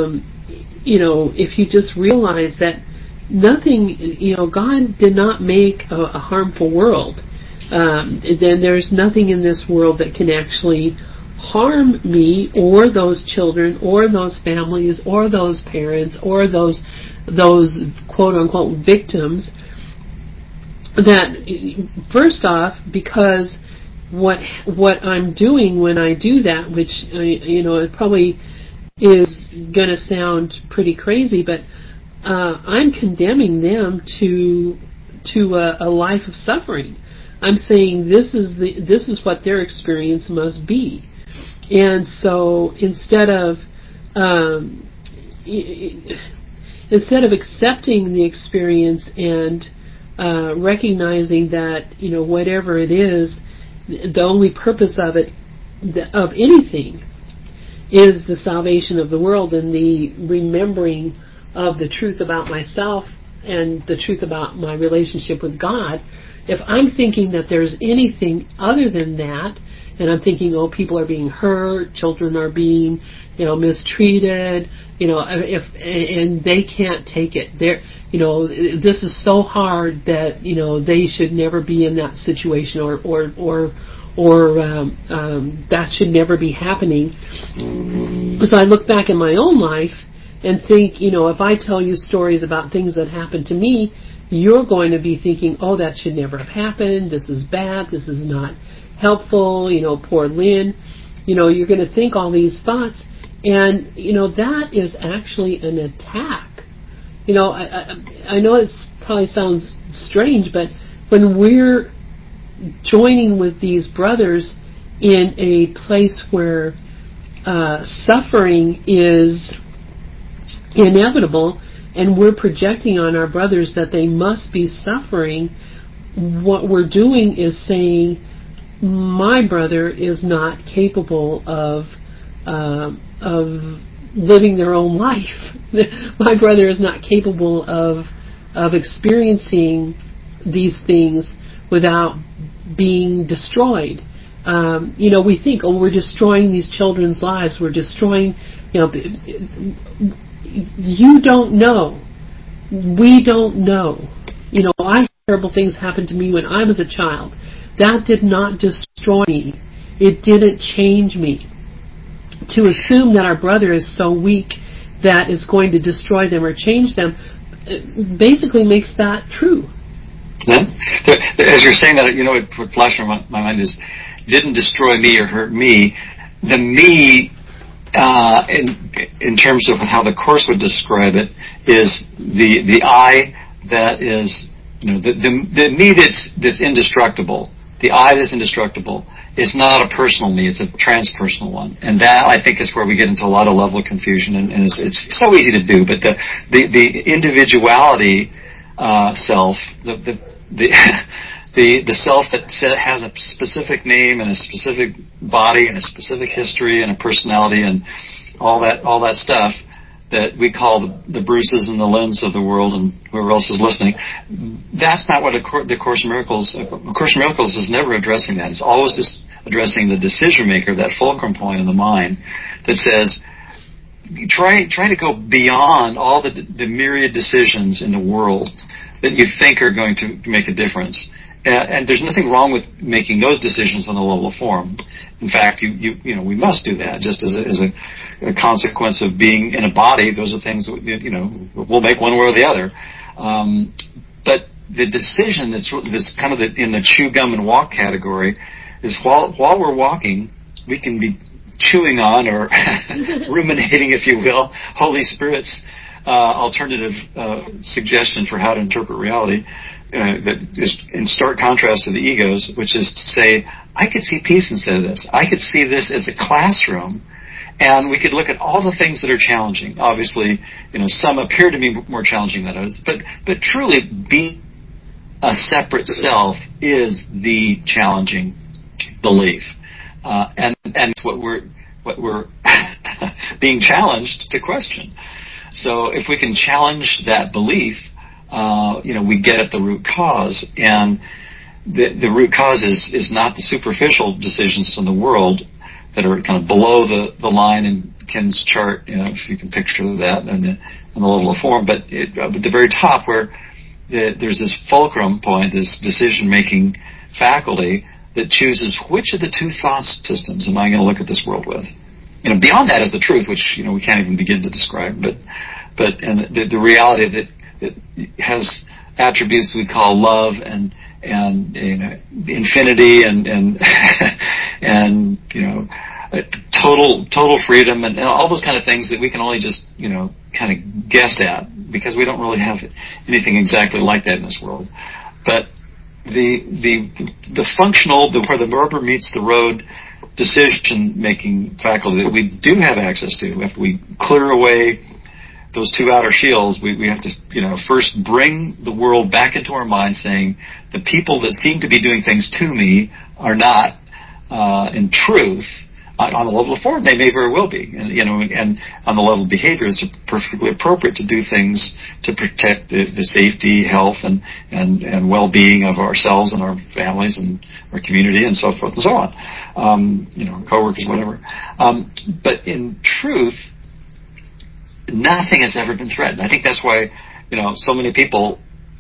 if you just realize that nothing, God did not make a harmful world, then there's nothing in this world that can actually harm me or those children or those families or those parents or those quote unquote victims. That, first off, because what I'm doing when I do that, which it probably is going to sound pretty crazy, but I'm condemning them to a life of suffering. I'm saying this is what their experience must be. And so instead of accepting the experience and recognizing that whatever it is, the only purpose of it, of anything, is the salvation of the world and the remembering of the truth about myself and the truth about my relationship with God. If I'm thinking that there's anything other than that, and I'm thinking, people are being hurt, children are being, mistreated, and they can't take it. This is so hard that, they should never be in that situation, or or that should never be happening. So I look back in my own life and think, if I tell you stories about things that happened to me, you're going to be thinking, oh, that should never have happened. This is bad. This is not helpful. Poor Lynn. You're going to think all these thoughts. And, that is actually an attack. I know it probably sounds strange, but when we're joining with these brothers in a place where suffering is inevitable, and we're projecting on our brothers that they must be suffering, what we're doing is saying, my brother is not capable of living their own life. My brother is not capable of experiencing these things without being destroyed. We think, we're destroying these children's lives. We're destroying, you don't know. We don't know. I had terrible things happen to me when I was a child. That did not destroy me. It didn't change me. To assume that our brother is so weak that it's going to destroy them or change them basically makes that true. Yeah. As you're saying that, what flashed in my mind is, didn't destroy me or hurt me. The me, in terms of how the Course would describe it, is the I that is, the me that's indestructible. The I that's indestructible is not a personal me; it's a transpersonal one, and that, I think, is where we get into a lot of level of confusion. And it's so easy to do, but the individuality self, the self that has a specific name and a specific body and a specific history and a personality and all that stuff that we call the Bruces and the Lyns of the world and whoever else is listening. That's not what the Course in Miracles. Course in Miracles is never addressing that. It's always just addressing the decision maker, that fulcrum point in the mind that says, try to go beyond all the myriad decisions in the world that you think are going to make a difference. And there's nothing wrong with making those decisions on the level of form. In fact, we must do that just as a consequence of being in a body. Those are things that, we'll make one way or the other. But the decision that's kind of in the chew gum and walk category is while we're walking, we can be chewing on or ruminating, if you will, Holy Spirit's alternative suggestion for how to interpret reality. That is in stark contrast to the ego's, which is to say, I could see peace instead of this. I could see this as a classroom, and we could look at all the things that are challenging. Obviously, some appear to be more challenging than others, but truly, being a separate self is the challenging belief, and it's what we're being challenged to question. So, if we can challenge that belief, we get at the root cause, and the root cause is not the superficial decisions in the world that are kind of below the line in Ken's chart, if you can picture that on the level of form, but at the very top where there's this fulcrum point, this decision-making faculty that chooses which of the two thought systems am I going to look at this world with. Beyond that is the truth, which we can't even begin to describe, but the reality that has attributes we call love and infinity and total freedom and all those kind of things that we can only just kind of guess at because we don't really have anything exactly like that in this world. But the functional, where the rubber meets the road, decision-making faculty that we do have access to, after we clear away those two outer shields, we have to, first bring the world back into our mind, saying the people that seem to be doing things to me are not, in truth, on the level of form. They may very well be, and on the level of behavior, it's perfectly appropriate to do things to protect the safety, health, and well-being of ourselves and our families and our community and so forth and so on. Coworkers, whatever. But in truth, nothing has ever been threatened. I think that's why, so many people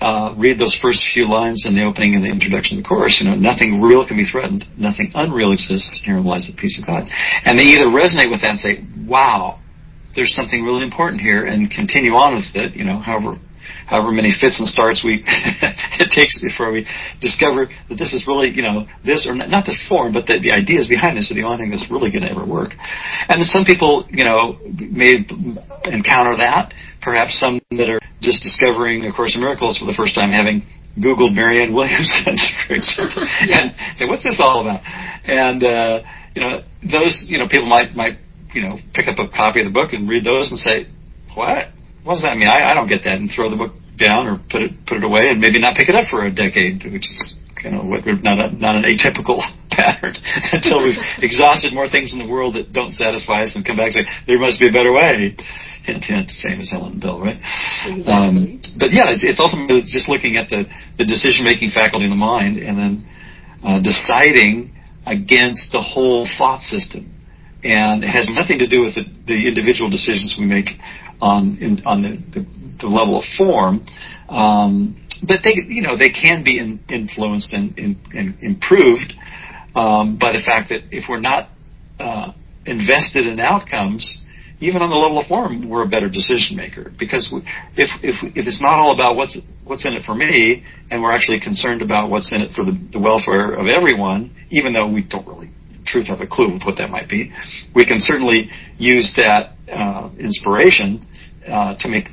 read those first few lines in the opening and the introduction of the Course, nothing real can be threatened. Nothing unreal exists. Herein lies the peace of God. And they either resonate with that and say, wow, there's something really important here, and continue on with it, however many fits and starts it takes before we discover that this is really, this, or not the form, but the ideas behind this are the only thing that's really going to ever work. And some people, may encounter that. Perhaps some that are just discovering A Course in Miracles for the first time, having Googled Marianne Williamson, for example, and say, what's this all about? And, those, people might pick up a copy of the book and read those and say, what does that mean? I don't get that, and throw the book down or put it away, and maybe not pick it up for a decade, which is kind of not an atypical pattern, until we've exhausted more things in the world that don't satisfy us and come back and say, there must be a better way. Hint, hint, same as Helen and Bill, right? Exactly. But yeah, it's ultimately just looking at the decision-making faculty in the mind, and then deciding against the whole thought system. And it has nothing to do with the individual decisions we make on the level of form, but they can be influenced and improved by the fact that if we're not invested in outcomes, even on the level of form, we're a better decision maker. Because if it's not all about what's in it for me, and we're actually concerned about what's in it for the welfare of everyone, even though we don't really truth have a clue of what that might be, we can certainly use that inspiration to make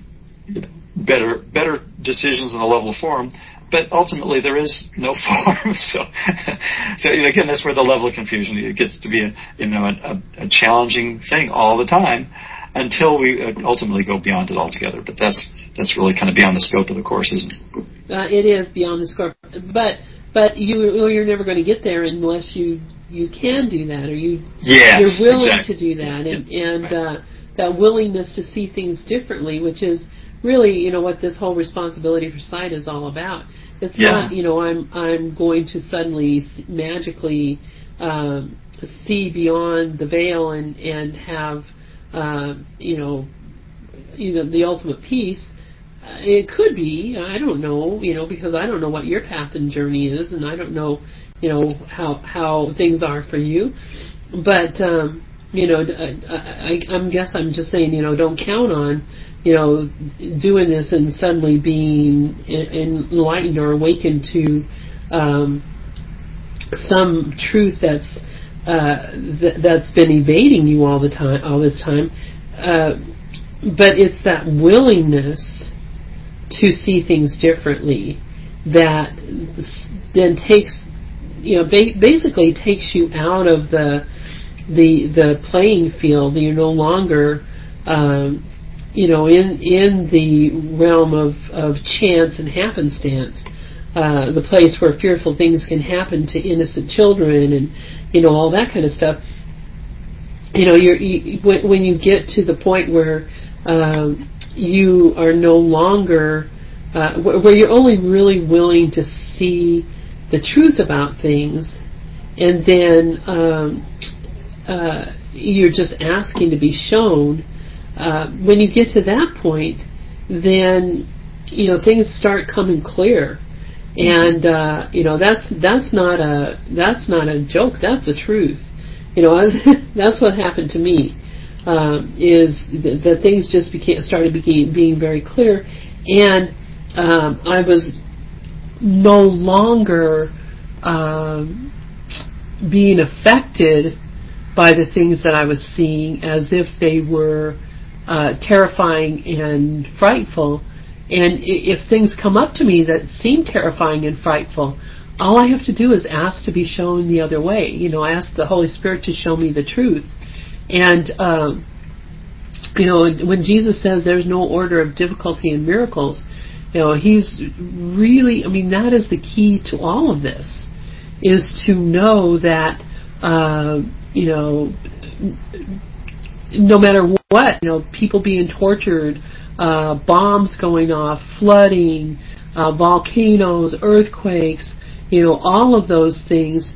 better decisions on the level of form. But ultimately, there is no form. So again, that's where the level of confusion, it gets to be a challenging thing all the time, until we ultimately go beyond it altogether. But that's really kind of beyond the scope of the Course, isn't it? It is beyond the scope, but you're never going to get there unless you can do that, or you're willing to do that, and right. That willingness to see things differently, which is really what this whole responsibility for sight is all about. It's not I'm going to suddenly magically see beyond the veil and have the ultimate peace. It could be, I don't know, because I don't know what your path and journey is, and I don't know, how things are for you. But, I guess I'm just saying, don't count on, doing this and suddenly being enlightened or awakened to some truth that's been evading you all this time. But it's that willingness to see things differently that then takes, basically takes you out of the playing field. You're no longer, in the realm of chance and happenstance, the place where fearful things can happen to innocent children and, all that kind of stuff. When you get to the point where you are no longer, where you're only really willing to see the truth about things, and then you're just asking to be shown. When you get to that point, then things start coming clear, and that's not a joke. That's the truth. That's what happened to me. Is that things just started being very clear, and I was no longer being affected by the things that I was seeing as if they were terrifying and frightful. And if things come up to me that seem terrifying and frightful, all I have to do is ask to be shown the other way. Ask the Holy Spirit to show me the truth. And, when Jesus says there's no order of difficulty in miracles, he's really, that is the key to all of this, is to know that, no matter what, people being tortured, bombs going off, flooding, volcanoes, earthquakes, all of those things,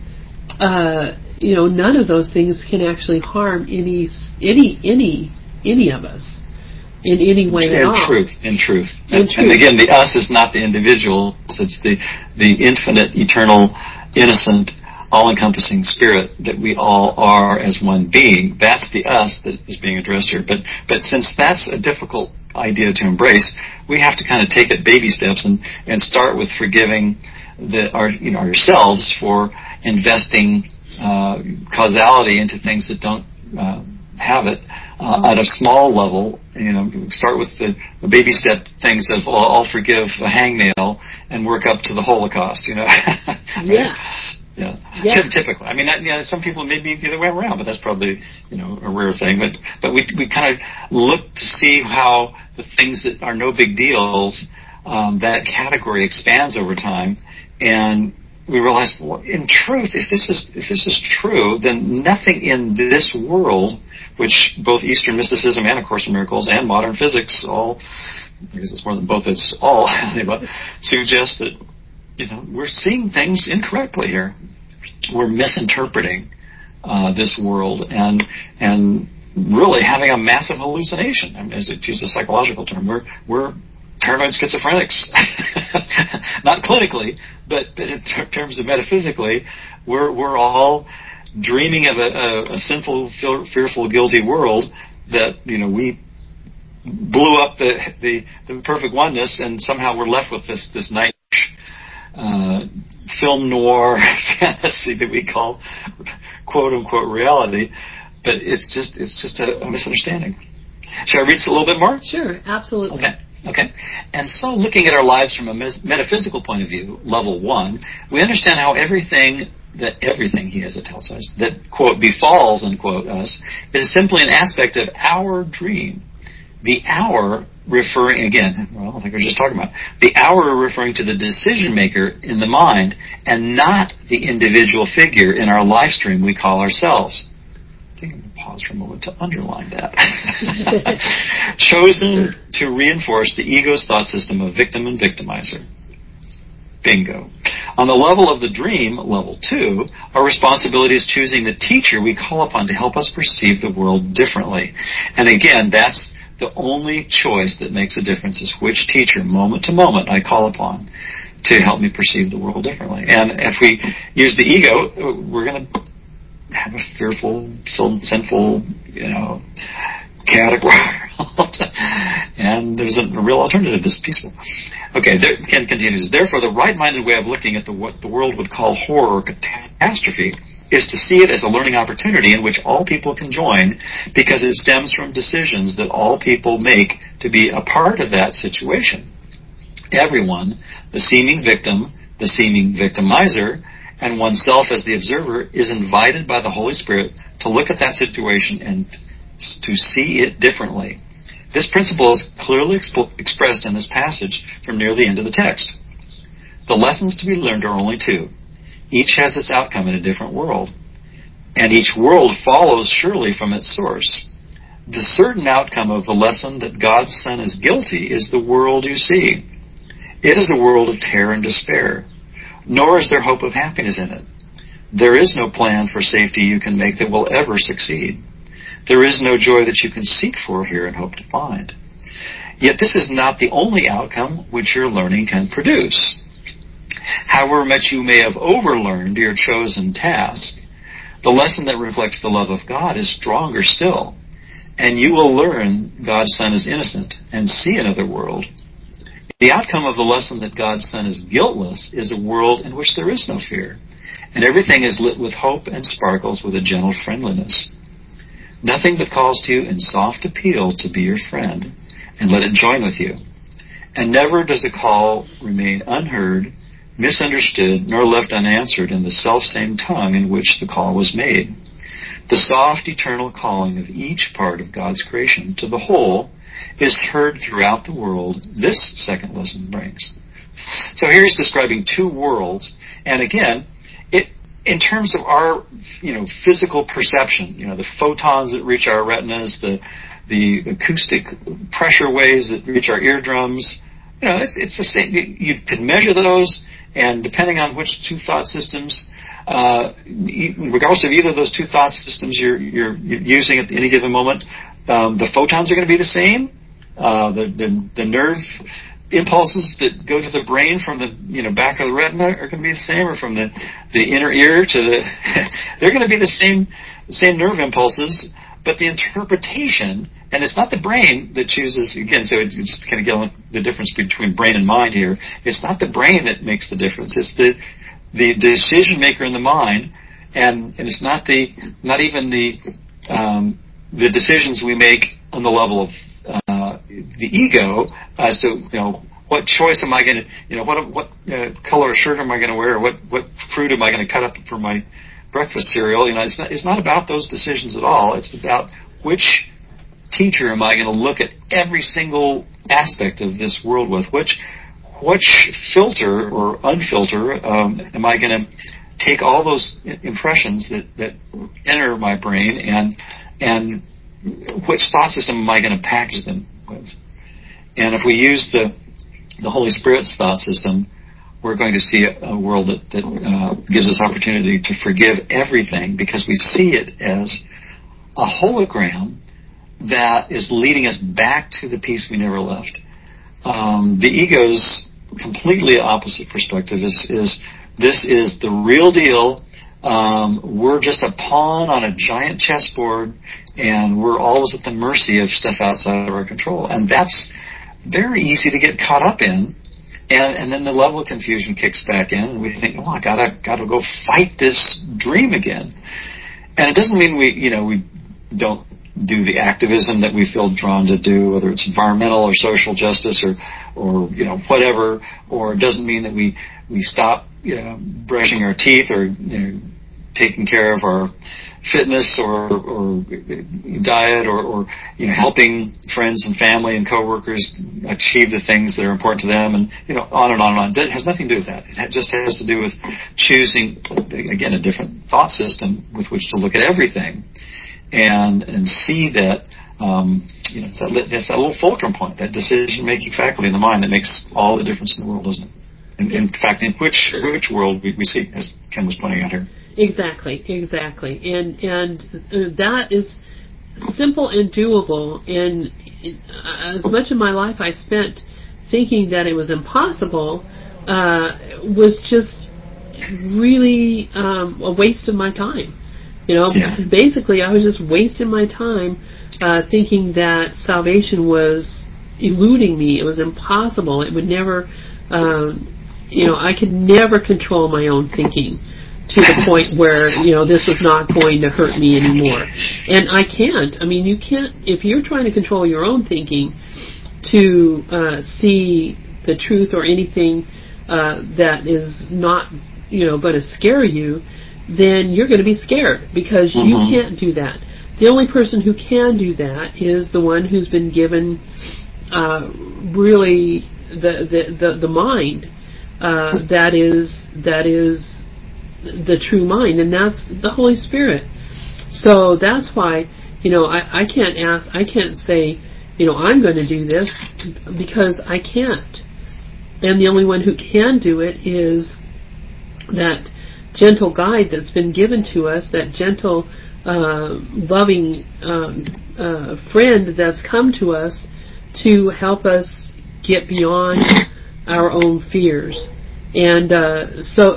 none of those things can actually harm any of us. in any way at all. In truth. And again, the us is not the individual. It's the infinite, eternal, innocent, all-encompassing spirit that we all are as one being. That's the us that is being addressed here. But since that's a difficult idea to embrace, we have to kind of take it baby steps and start with forgiving ourselves for investing causality into things that don't have it at a small level. Start with the baby step things of I'll forgive a hangnail and work up to the Holocaust. Yeah. Yeah. Typically, I mean, some people may be the other way around, but that's probably a rare thing. But we kind of look to see how the things that are no big deals, that category expands over time, and we realize, well, in truth, if this is true, then nothing in this world, which both Eastern mysticism and A Course in Miracles and modern physics all, because it's more than both, it's all, suggest that we're seeing things incorrectly here. We're misinterpreting this world and really having a massive hallucination. I mean, as to use a psychological term, we're paranoid schizophrenics. Not clinically, but in terms of metaphysically, we're all dreaming of a sinful, fearful, guilty world that we blew up the perfect oneness, and somehow we're left with this nightmare. Film noir fantasy that we call quote unquote reality, but it's just a misunderstanding. Shall I read a little bit more? Sure, absolutely. Okay. And so, looking at our lives from a metaphysical point of view, level 1, we understand how everything, he has italicized, that quote befalls unquote us is simply an aspect of our dream. The hour referring, again, well, I think we were just talking about, the hour referring to the decision maker in the mind and not the individual figure in our life stream we call ourselves. I think I'm going to pause for a moment to underline that. Chosen to reinforce the ego's thought system of victim and victimizer. Bingo. On the level of the dream, level 2, our responsibility is choosing the teacher we call upon to help us perceive the world differently. And again, that's the only choice that makes a difference, is which teacher, moment to moment, I call upon to help me perceive the world differently. And if we use the ego, we're going to have a fearful, sinful, chaotic world. And there's a real alternative that's peaceful. Okay, Ken continues. Therefore, the right-minded way of looking at what the world would call horror or catastrophe is to see it as a learning opportunity in which all people can join, because it stems from decisions that all people make to be a part of that situation. Everyone, the seeming victim, the seeming victimizer, and oneself as the observer, is invited by the Holy Spirit to look at that situation and to see it differently. This principle is clearly expressed in this passage from near the end of the text. The lessons to be learned are only 2. Each has its outcome in a different world, and each world follows surely from its source. The certain outcome of the lesson that God's Son is guilty is the world you see. It is a world of terror and despair, nor is there hope of happiness in it. There is no plan for safety you can make that will ever succeed. There is no joy that you can seek for here and hope to find. Yet this is not the only outcome which your learning can produce. However much you may have overlearned your chosen task, the lesson that reflects the love of God is stronger still, and you will learn God's Son is innocent and see another world. The outcome of the lesson that God's Son is guiltless is a world in which there is no fear, and everything is lit with hope and sparkles with a gentle friendliness. Nothing but calls to you in soft appeal to be your friend and let it join with you. And never does a call remain unheard, misunderstood, nor left unanswered in the selfsame tongue in which the call was made. The soft, eternal calling of each part of God's creation to the whole is heard throughout the world, this second lesson brings. So here he's describing 2 worlds, and again, in terms of our, physical perception, the photons that reach our retinas, the acoustic pressure waves that reach our eardrums, it's the same. You can measure those, and depending on which 2 thought systems, regardless of either of those 2 thought systems you're using at any given moment, the photons are going to be the same, The nerve impulses that go to the brain from the back of the retina are going to be the same, or from the inner ear to the they're going to be the same nerve impulses, but the interpretation, and it's not the brain that chooses, again, so it's just kind of get the difference between brain and mind here. It's not the brain that makes the difference. It's the decision maker in the mind, and it's not even the decisions we make on the level of the ego as to what choice am I going to what color of shirt am I going to wear, or what fruit am I going to cut up for my breakfast cereal. It's not about those decisions at all. It's about which teacher am I going to look at every single aspect of this world with, which filter or unfilter am I going to take all those impressions that enter my brain, and which thought system am I going to package them with? And if we use the Holy Spirit's thought system, we're going to see a world that gives us opportunity to forgive everything, because we see it as a hologram that is leading us back to the peace we never left. The ego's completely opposite perspective is this is the real deal. We're just a pawn on a giant chessboard, and we're always at the mercy of stuff outside of our control. And that's very easy to get caught up in. And then the level of confusion kicks back in, and we think, I gotta go fight this dream again. And it doesn't mean we don't do the activism that we feel drawn to do, whether it's environmental or social justice or whatever. Or it doesn't mean that we stop brushing our teeth or taking care of our fitness or diet or helping friends and family and coworkers achieve the things that are important to them, and on and on and on. It has nothing to do with that. It just has to do with choosing, again, a different thought system with which to look at everything and see that it's that little fulcrum point, that decision-making faculty in the mind that makes all the difference in the world, doesn't it? In fact, in which world we see, as Ken was pointing out here. Exactly, and that is simple and doable. And as much of my life I spent thinking that it was impossible, was just really a waste of my time. Basically, I was just wasting my time thinking that salvation was eluding me. It was impossible. It would never. I could never control my own thinking to the point where, this was not going to hurt me anymore. And I can't. I mean, you can't, if you're trying to control your own thinking to see the truth or anything that is not, going to scare you, then you're going to be scared, because you can't do that. The only person who can do that is the one who's been given really the mind that is the true mind, and that's the Holy Spirit. So that's why I can't say I'm going to do this, because I can't. And the only one who can do it is that gentle guide that's been given to us, that gentle loving friend that's come to us to help us get beyond our own fears. And so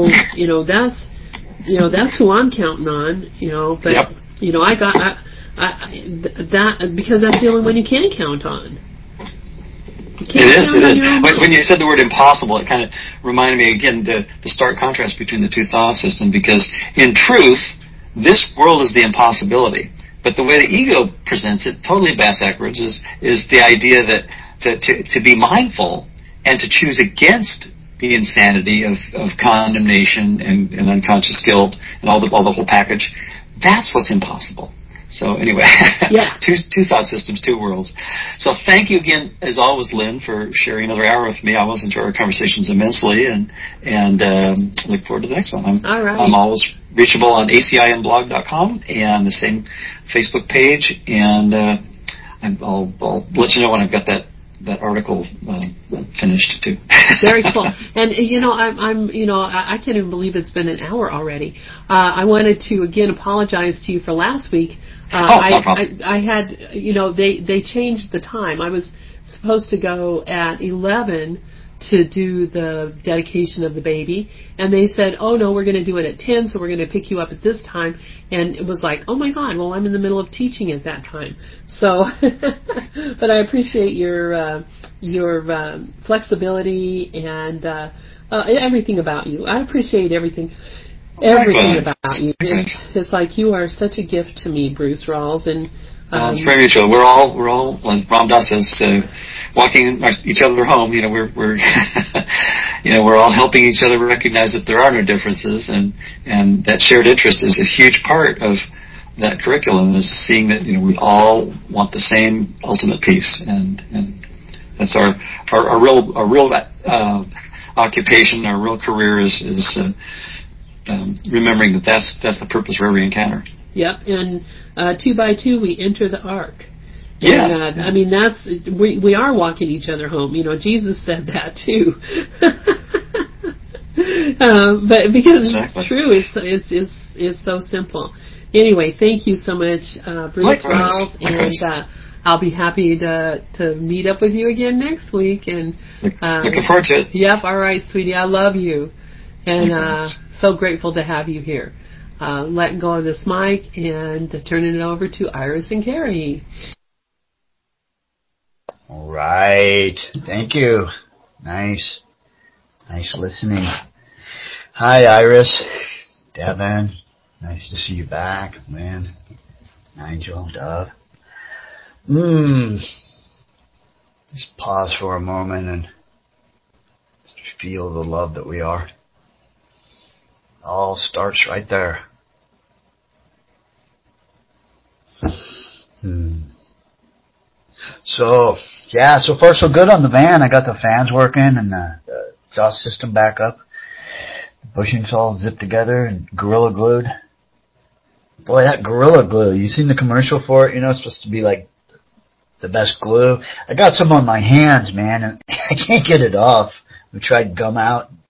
that's who I'm counting on, but yep. I got that, because that's the only one you can count on. It is. When you said the word impossible, it kind of reminded me again the stark contrast between the two thought systems, because in truth, this world is the impossibility. But the way the ego presents it, totally backwards, is the idea that to be mindful and to choose against the insanity of condemnation and unconscious guilt and all the whole package, that's what's impossible. So anyway, yeah. two thought systems, two worlds. So thank you again, as always, Lynn, for sharing another hour with me. I always enjoy our conversations immensely, and look forward to the next one. All right. I'm always reachable on acimblog.com and the same Facebook page, and I'll let you know when I've got that that article finished too. Very cool. And I can't even believe it's been an hour already. I wanted to again apologize to you for last week. No problem. I had, they changed the time. I was supposed to go at 11 to do the dedication of the baby, and they said, oh no, we're going to do it at 10, so we're going to pick you up at this time. And it was like, oh my God, well, I'm in the middle of teaching at that time. So but I appreciate your flexibility and everything about you. I appreciate everything about you. It's like you are such a gift to me, Bruce Rawls, and it's very mutual. We're all, as Ram Dass says, walking each other home. We're we're all helping each other recognize that there are no differences, and that shared interest is a huge part of that curriculum. Is seeing that we all want the same ultimate peace, and that's our real occupation, our real career is remembering that that's the purpose of every encounter. Yep, and 2 by 2 we enter the ark. Yeah. And, I mean, that's we are walking each other home. Jesus said that too. But because it's true, it's so simple. Anyway, thank you so much, Bruce Rawls, and I'll be happy to meet up with you again next week. And looking forward to it. Yep. All right, sweetie. I love you, and so grateful to have you here. Letting go of this mic and turning it over to Iris and Carrie. All right. Thank you. Nice listening. Hi, Iris. Devin. Nice to see you back, man. Nigel, Dove. Just pause for a moment and feel the love that we are. All starts right there. So far so good on the van. I got the fans working and the exhaust system back up. The bushings all zipped together and Gorilla Glued. Boy, that Gorilla Glue, you seen the commercial for it? It's supposed to be like the best glue. I got some on my hands, man, and I can't get it off. We tried gum out,